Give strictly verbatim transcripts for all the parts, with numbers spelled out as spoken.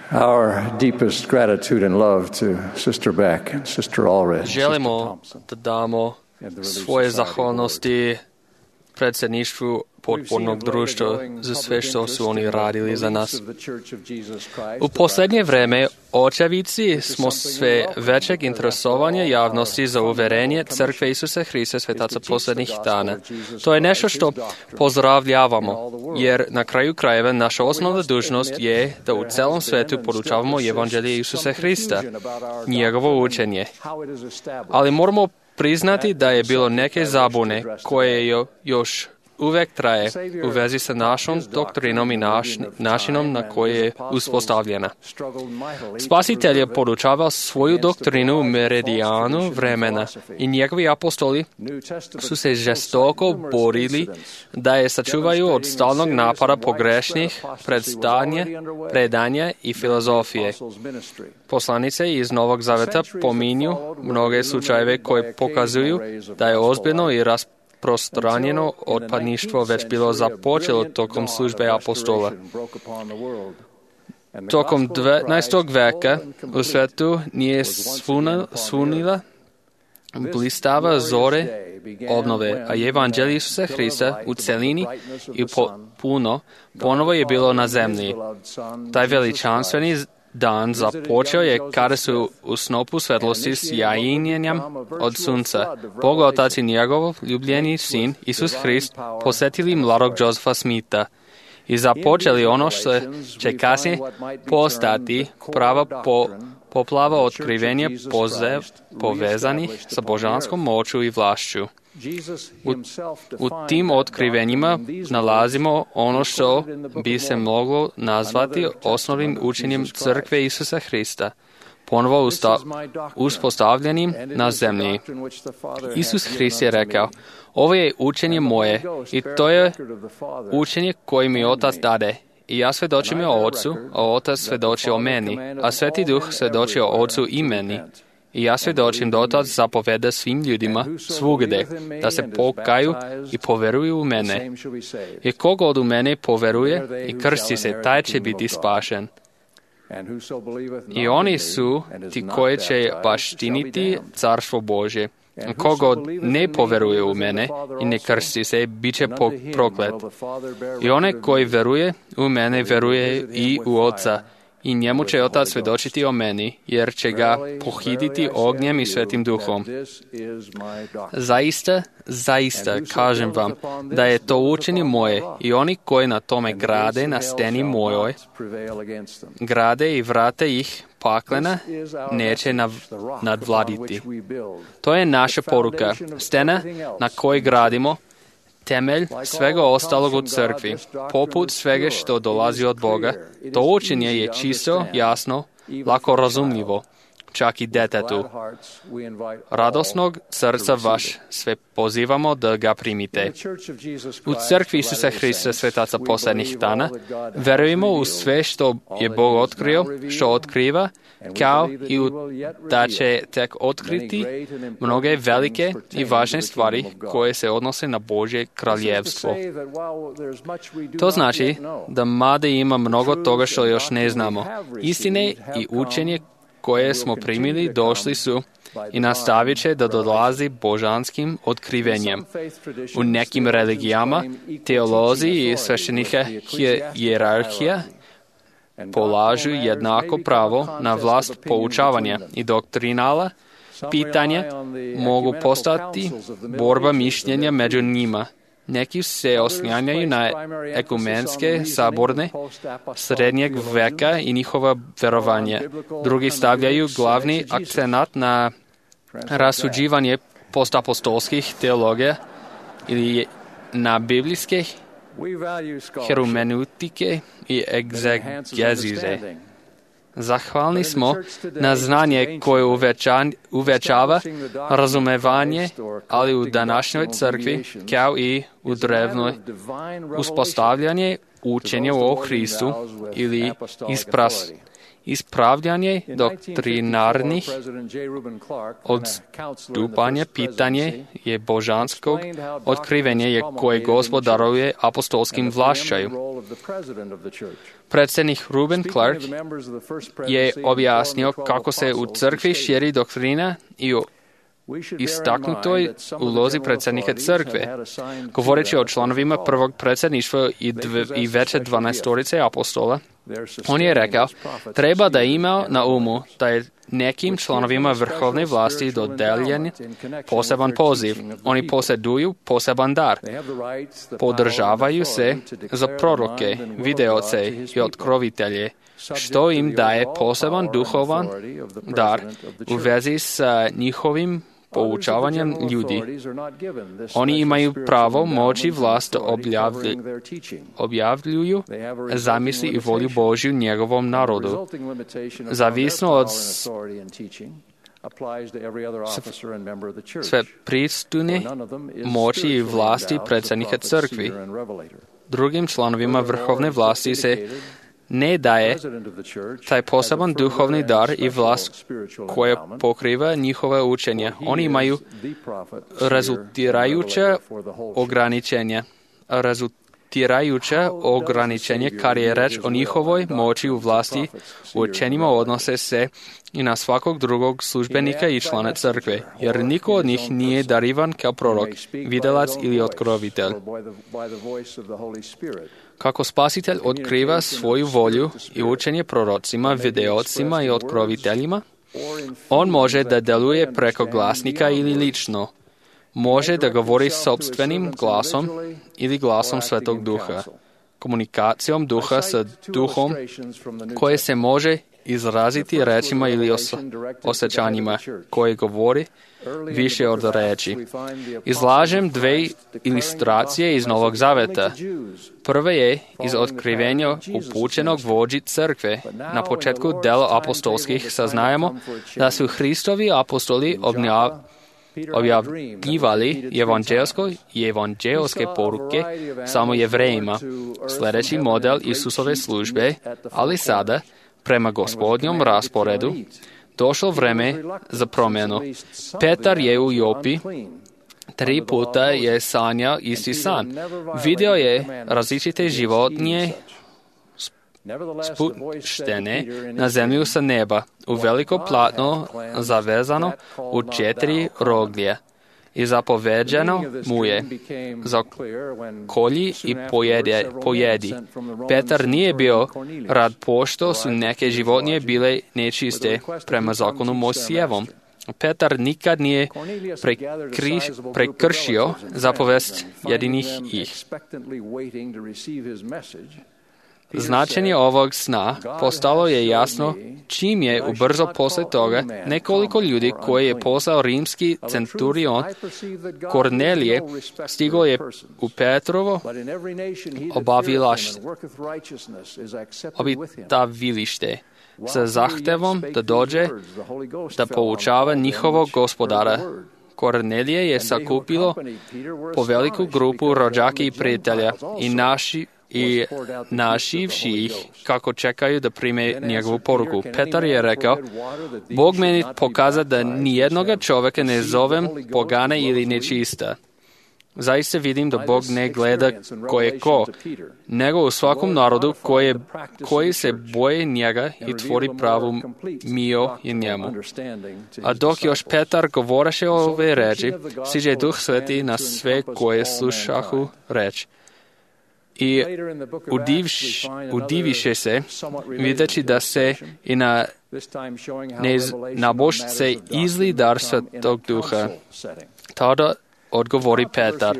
Our deepest gratitude and love to Sister Beck and Sister Ulrich. Želimo da damo svoje zahvalnosti predsjedništvu potpornog društva za sve što su oni radili za nas. U posljednje vrijeme očevici smo sve većeg interesovanja javnosti za uverenje Crkve Isusa Hrista svetaca posljednjih dana. To je nešto što pozdravljavamo, jer na kraju krajeva naša osnovna dužnost je da u celom svetu podučavamo evanđelje Isusa Hrista, njegovo učenje. Ali moramo priznati da je bilo neke zabune koje jo, još uvijek traje u vezi sa našom doktrinom i naš, načinom na koji je uspostavljena. Spasitelj je podučavao svoju doktrinu u meridijanu vremena i njegovi apostoli su se žestoko borili da je sačuvaju od stalnog napada pogrešnih predstanja, predanja i filozofije. Poslanice iz Novog Zaveta pominju mnoge slučajeve koje pokazuju da je ozbiljno i raspravljeno prostranjeno otpadništvo već bilo započelo tokom službe apostola. Tokom devetnaestog veka u svetu nije svuna, svunila blistava zore obnove, a evanđelje Isusa Hrista u celini i po, puno ponovo je bilo na zemlji. Taj veličanstveni dan započeo je kada su u snopu svetlosti s jajinjenjem od sunca Bog Otac i njegov ljubljeni sin Isus Hrist posjetili mladog Josefa Smitha i započeli ono što će kasnije postati prava po, poplava otkrivenja pozev, povezanih sa božanskom moću i vlašću. U, u tim otkrivenjima nalazimo ono što bi se moglo nazvati osnovnim učenjem Crkve Isusa Hrista, ponovo usta, uspostavljenim na zemlji. Isus Hrist je rekao, ovo je učenje moje i to je učenje koje mi Otac dade. I ja svjedočim o Otcu, a Otac svjedoči o meni, a Sveti Duh svjedoči o Otcu i meni. I ja svjedočim da Otac zapoveda svim ljudima svugdje da se pokaju i poveruju u mene. I kogod u mene poveruje i krsti se, taj će biti spašen. I oni su ti koji će baštiniti carstvo Božje. Kogod ne poveruje u mene i ne krsti se, bit će proklet. I onaj koji veruje u mene, veruje i u Otca. I njemu će Otac svjedočiti o meni, jer će ga pohititi ognjem i Svetim Duhom. Zaista, zaista, kažem vam, da je to učenje moje i oni koji na tome grade na steni mojoj, grade i vrate ih paklena, neće nav, nadvladiti. To je naša poruka, stena na kojoj gradimo, temelj svega ostalog u crkvi, poput svega što dolazi od Boga. To učenje je čisto, jasno, lako razumljivo, čak i detetu. Radosnog srca vaš sve pozivamo da ga primite. U crkvi Isusa Hrista svetaca posljednjih dana verujemo u sve što je Bog otkrio, što otkriva, kao i u da će tek otkriti mnoge velike i važne stvari koje se odnose na Božje kraljevstvo. To znači da mada ima mnogo toga što još ne znamo. Istine i učenje koje smo primili došli su i nastavit će da dolazi božanskim otkrivenjem. U nekim religijama, teolozi i sveštenika hijerarhija polažu jednako pravo na vlast poučavanja i doktrinala. Pitanja mogu postati borba mišljenja među njima. Neki se oslanjaju na ekumenske saborne srednjeg veka i njihova verovanja. Drugi stavljaju glavni akcenat na rasuđivanje postapostolskih teologija ili na biblijske hermenutike i egzegezize. Zahvalni smo na znanje koje uveća, uvećava razumevanje, ali u današnjoj crkvi, kao i u drevnoj, uspostavljanje učenja o Hristu ili ispras, ispravljanje doktrinarnih odstupanja pitanje je božanskog otkrivenja koje Gospod daruje apostolskim vlašćaju. Predsjednik Reuben Clark je objasnio kako se u crkvi širi doktrina i o istaknutoj ulozi predsjednika crkve. Govoreći o članovima prvog predsjedništva i, dv, i veće dvanaestorice apostola, on je rekao, treba da ima na umu da je nekim članovima vrhovne vlasti dodeljen poseban poziv. Oni posjeduju poseban dar. Podržavaju se za proroke, videoce i otkrovitelje, što im daje poseban duhovan dar u vezi sa njihovim poučavanjem ljudi. Oni imaju pravo, moć i vlast objavlj, objavljuju zamisli i volju Božju njegovom narodu. Zavisno od sve pristune moći i vlasti predsjednika crkvi. Drugim članovima vrhovne vlasti se ne daje taj poseban duhovni dar i vlast koja pokriva njihova učenja. Oni imaju rezultirajuća ograničenja. Rezultirajuća ograničenja, kad je reč o njihovoj moći u vlasti, u učenjima odnose se i na svakog drugog službenika i člana crkve, jer niko od njih nije darivan kao prorok, videlac ili otkrovitelj. Kako Spasitelj otkriva svoju volju i učenje prorocima, videocima i otkroviteljima, on može da deluje preko glasnika ili lično. Može da govori sopstvenim glasom ili glasom Svetog Duha, komunikacijom Duha sa Duhom koje se može izraziti rečima ili os- osjećanjima koje govori više od reči. Izlažem dve ilustracije iz Novog Zaveta. Prva je iz otkrivenja upućenog vođi crkve. Na početku dela apostolskih saznajemo da su Hristovi apostoli obnjav, objavljivali evanđelsko i evanđelske poruke samo Jevrejima, sljedeći model Isusove službe, ali sada, prema Gospodnjom rasporedu, došlo vreme za promjenu. Petar je u Jopi, tri puta je sanjao isti san. Vidio je različite životinje spuštene na zemlju sa neba, u veliko platno zavezano u četiri roglje. I zapoveđeno mu je za kolji i pojede, pojedi. Petar nije bio rad pošto su neke životinje bile nečiste prema zakonu Mojsijevom. Petar nikad nije prekriš, prekršio zapovest jedinih ih. Značenje ovog sna postalo je jasno čim je ubrzo posle toga nekoliko ljudi koje je poslao rimski centurion Kornelije stiglo je u Petrovo obitavilište sa zahtevom da dođe da poučava njihovog gospodara. Kornelije je sakupilo po veliku grupu rođaka i prijatelja i naši i našivši ih kako čekaju da prime njegovu poruku. Petar je rekao, Bog meni pokaza da nijednoga čovjeka ne zovem pogana ili nečista. Zaista vidim da Bog ne gleda ko je ko, nego u svakom narodu koje, koji se boje njega i tvori pravu mio i njemu. A dok još Petar govoreše ove reči, siđe Duh Sveti na sve koje slušahu reč. I udivš, udiviše se, videći da se i na neznabošce izli dar Svetog Duha. Tada odgovori Petar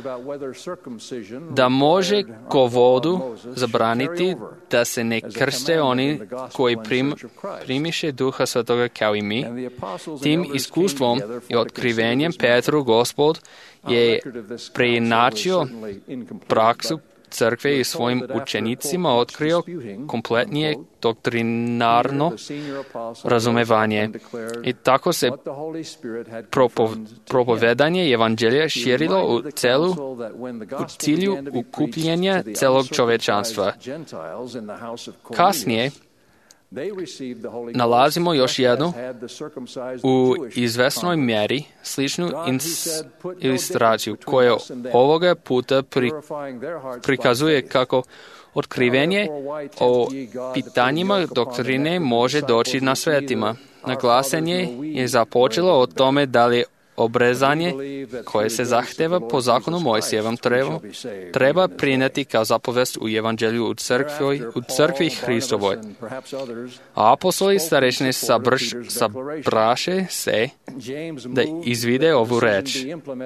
da može ko vodu zabraniti da se ne krste oni koji prim, primiše Duha Svetoga kao i mi. Tim iskustvom i otkrivenjem Petru Gospod je preinačio praksu crkve i svojim učenicima otkrio kompletnije doktrinarno razumevanje. I tako se propov, propovedanje evanđelja širilo u celu u cilju ukupljenja celog čovečanstva. Kasnije, nalazimo još jednu u izvesnoj mjeri sličnu ins- ilustraciju koja ovoga puta pri- prikazuje kako otkrivenje o pitanjima doktrine može doći na svetima. Naglasenje je započelo o tome da li obrezanje koje se zahteva po zakonu Mojsijevom treba, treba prinijeti kao zapovest u evanđelju u crkvi, u crkvi Hristovoj. A apostoli starešine sabrš, sabraše se da izvide ovu reč.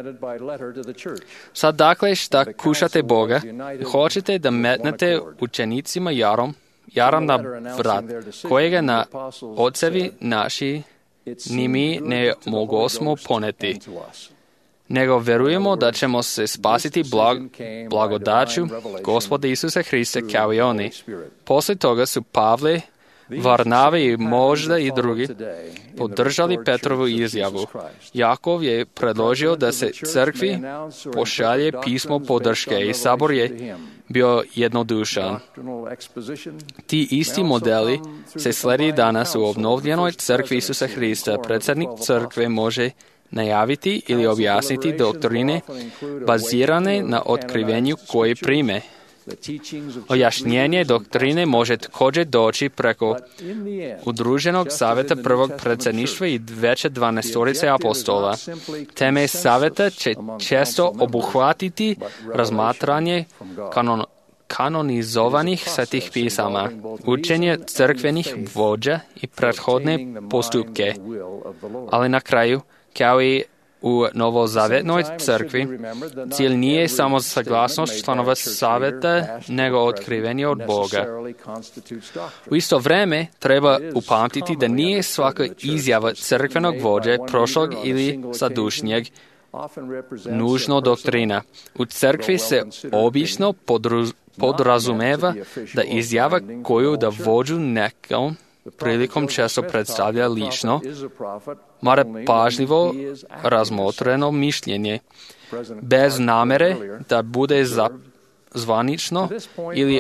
Sad dakle šta kušate Boga, hoćete da metnete učenicima jarom, jaram na vrat, kojega na ocevi naši ni mi ne mogosmo poneti, nego verujemo da ćemo se spasiti blag, blagodaću Gospoda Isusa Hrista kao i oni. Poslije toga su Pavle, Varnave i možda i drugi podržali Petrovu izjavu. Jakov je predložio da se crkvi pošalje pismo podrške i sabor je bio jednodušan. Ti isti modeli se slijedi danas u obnovljenoj crkvi Isusa Hrista. Predsjednik crkve može najaviti ili objasniti doktrine bazirane na otkrivenju koje prime. Ojašnjenje doktrine može također doći preko udruženog savjeta prvog predsjedništva i veće dvanaestorice apostola. Teme savjeta će često obuhvatiti razmatranje kanon, kanonizovanih svetih pisama, učenje crkvenih vođa i prethodne postupke. Ali na kraju, kao i u novozavjetnoj crkvi, cilj nije samo saglasnost članova savjeta, nego otkrivenje od Boga. U isto vrijeme treba upamtiti da nije svaka izjava crkvenog vođe, prošlog ili sadušnjeg, nužno doktrina. U crkvi se obično podru, podrazumeva da izjava koju da vođu nekom prilikom često predstavlja lično, mora pažljivo razmotreno mišljenje, bez namere da bude za, zvanično ili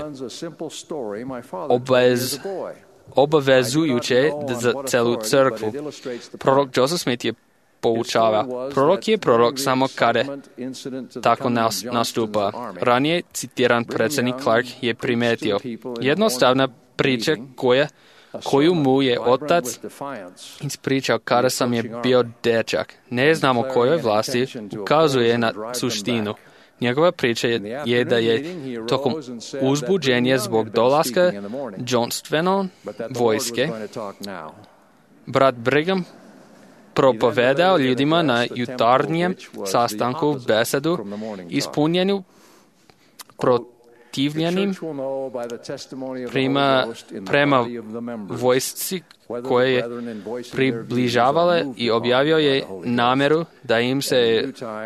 obvez, obavezujuće za celu crkvu. Prorok Joseph Smith je poučava. Prorok je prorok samo kada tako nas, nastupa. Ranije citiran predsjednik Clark je primetio jednostavna priča koja koju mu je otac ispričao kada sam je bio dečak. Ne znamo kojoj vlasti ukazuje na suštinu. Njegova priča je, je da je tokom uzbuđenja zbog dolaska Johnstonove vojske brat Brigham propovedao ljudima na jutarnjem sastanku besedu ispunjenu protivljenim prema, prema vojsci koje je približavale i objavio je namjeru da im se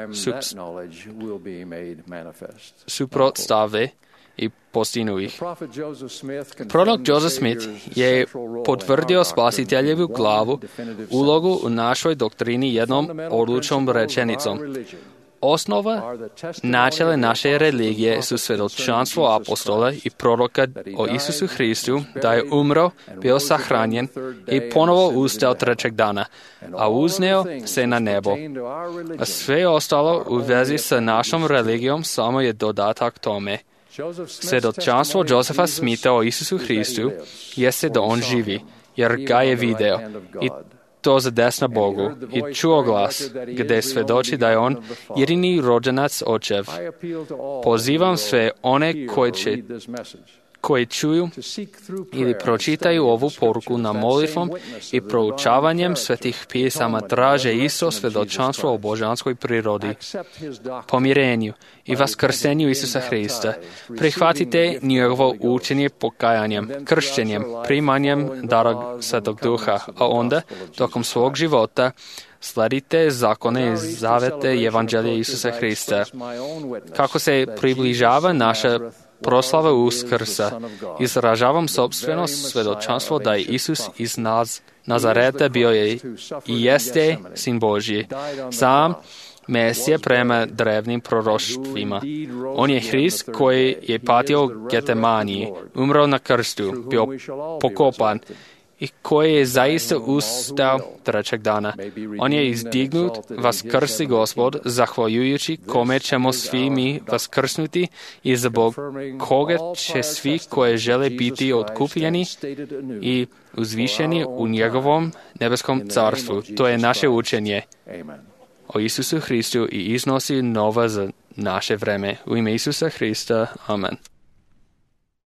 suprotstave i postignu ih. Prorok Joseph Smith je potvrdio spasiteljevu glavu ulogu u našoj doktrini jednom odlučnom rečenicom. Osnova načela naše religije su svjedočanstvo apostola i proroka o Isusu Hristu da je umro, bio sahranjen i ponovo ustao trećeg dana, a uzneo se na nebo. A sve ostalo u vezi sa našom religijom samo je dodatak tome. Svjedočanstvo Josefa Smitha o Isusu Hristu jeste da on živi, jer ga je video i to zadesna Bogu i čuo glas gdje svjedoči da je on jedini rođenac očev. Pozivam sve one koji, će, koji čuju ili pročitaju ovu poruku na molitvom i proučavanjem svetih pisama traže isto svjedočanstvo o božanskoj prirodi, pomirenju i vaskrsenju Isusa Hrista. Prihvatite njegovo učenje pokajanjem, kršćenjem, primanjem dara Svetog Duha, a onda, tokom svog života, sledite zakone i zavete evanđelja Isusa Hrista. Kako se približava naša proslava Uskrsa, izražavam sopstveno svjedočanstvo da je Isus iz Naz- Nazareta bio je i jeste Sin Božji. Sam Mesija prema drevnim proroštvima. On je Hrist koji je patio u Getamaniji, umro na krstu, bio pokopan i koji je zaista ustao trećeg dana. On je izdignut, vaskrsi Gospod, zahvaljujući kome ćemo svi mi vaskrsnuti i zbog koga će svi koji žele biti otkupljeni i uzvišeni u njegovom nebeskom carstvu. To je naše učenje o Isusu Hristu i iznosi nova za naše vreme. U ime Isusa Hrista. Amen.